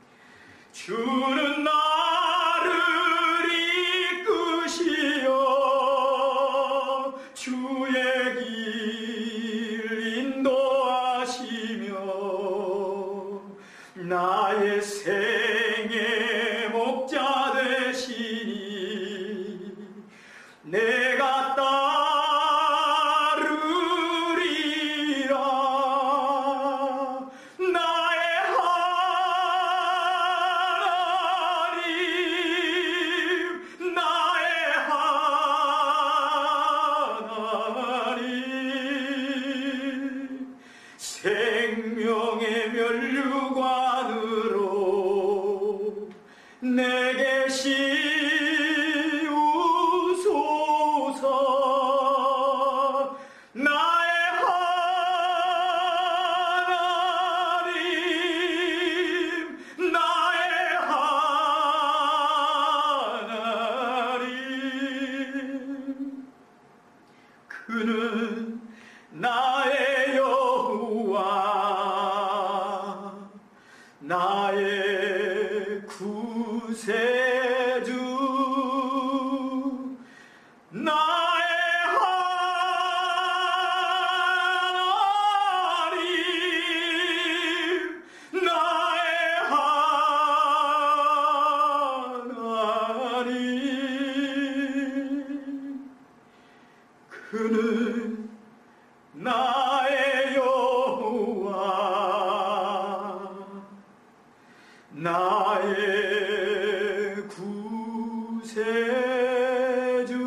주는 나를 이끄시어 주의 길 인도하시며 나의 생의 목자 되시니 내가 따르리라. 나의 하나님, 나의 하나님, 생명의 면류관으로 내게 씌우소서. 나의 하나님, 나의 하나님, 그는 나의 여호와, 나의 구세주, 나의 하나님, 나의 하나님, 그는 나의 여호와, 나의 구세주.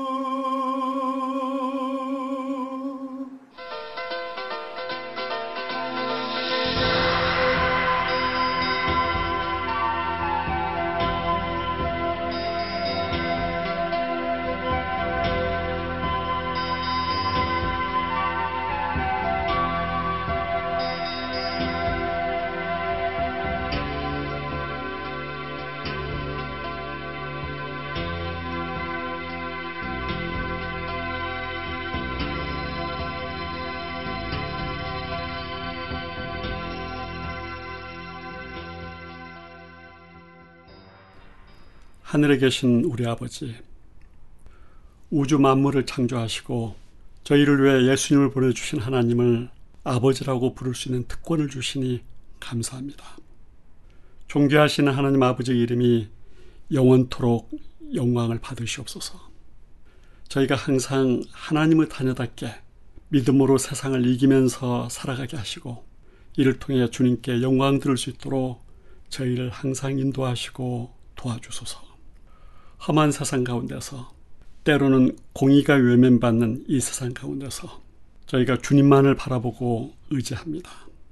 하늘에 계신 우리 아버지, 우주 만물을 창조하시고 저희를 위해 예수님을 보내주신 하나님을 아버지라고 부를 수 있는 특권을 주시니 감사합니다. 존귀하시는 하나님 아버지의 이름이 영원토록 영광을 받으시옵소서. 저희가 항상 하나님의 자녀답게 믿음으로 세상을 이기면서 살아가게 하시고, 이를 통해 주님께 영광 들을 수 있도록 저희를 항상 인도하시고 도와주소서. 험한 세상 가운데서, 때로는 공의가 외면받는 이 세상 가운데서 저희가 주님만을 바라보고 의지합니다.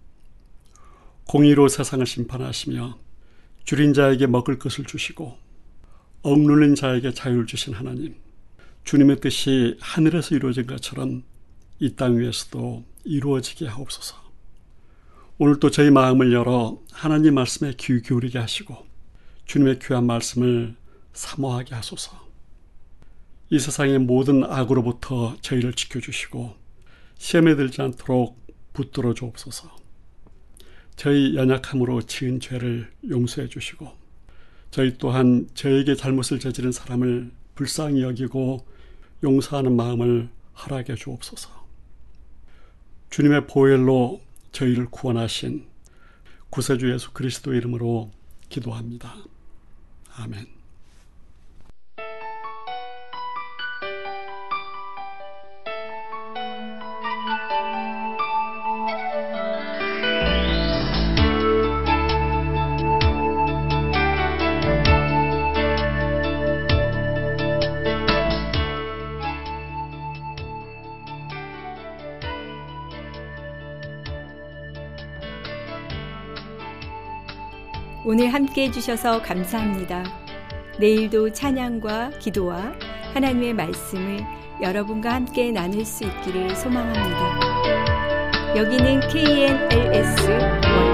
공의로 세상을 심판하시며 줄인 자에게 먹을 것을 주시고 억눌린 자에게 자유를 주신 하나님, 주님의 뜻이 하늘에서 이루어진 것처럼 이 땅 위에서도 이루어지게 하옵소서. 오늘도 저희 마음을 열어 하나님 말씀에 귀 기울이게 하시고 주님의 귀한 말씀을 사모하게 하소서. 이 세상의 모든 악으로부터 저희를 지켜주시고 시험에 들지 않도록 붙들어 주옵소서. 저희 연약함으로 지은 죄를 용서해 주시고 저희 또한 저에게 잘못을 저지른 사람을 불쌍히 여기고 용서하는 마음을 허락해 주옵소서. 주님의 보혈로 저희를 구원하신 구세주 예수 그리스도의 이름으로 기도합니다. 아멘. 오늘 함께 해주셔서 감사합니다. 내일도 찬양과 기도와 하나님의 말씀을 여러분과 함께 나눌 수 있기를 소망합니다. 여기는 케이엔엘에스